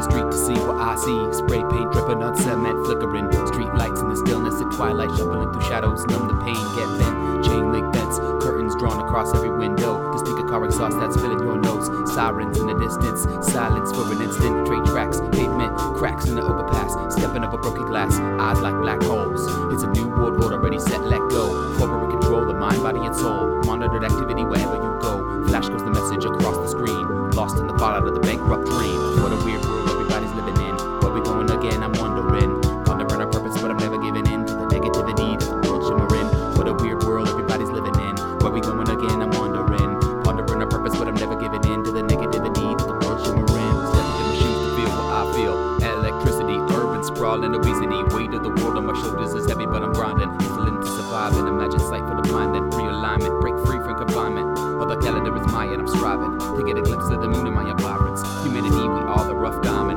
street to see what I see. Spray paint dripping on cement, flickering. Street lights in the stillness of twilight, shuffling through shadows, numb the pain, get bent. Chain link fence, curtains drawn across every window. Distinct car exhaust that's filling your nose. Sirens in the distance, silence for an instant. Train tracks, pavement, cracks in the overpass. Stepping up a broken glass, eyes like black holes. It's a new world order already set, let go. Corporate control, the mind, body, and soul. Monitored activity wherever you go. Flash goes the message across the screen. Lost in the fallout of the bankrupt dream. What a weird world everybody's living in. Where we going again, I'm wondering. Pondering our purpose, but I'm never giving in to the negativity that the world shimmering. What a weird world everybody's living in. Where we going again, I'm wondering. Pondering our purpose, but I'm never giving in to the negativity that the world shimmering. Stepping in my shoes to feel what I feel. Electricity, urban sprawl and obesity. Weight of the world on my shoulders is heavy, but I'm grinding. Still to survive and imagine sight for the blind. Then realignment, break free from confinement. All the calendar is Maya and I'm striving to get a glimpse of the moon in my environs. Humanity, we are the rough diamond.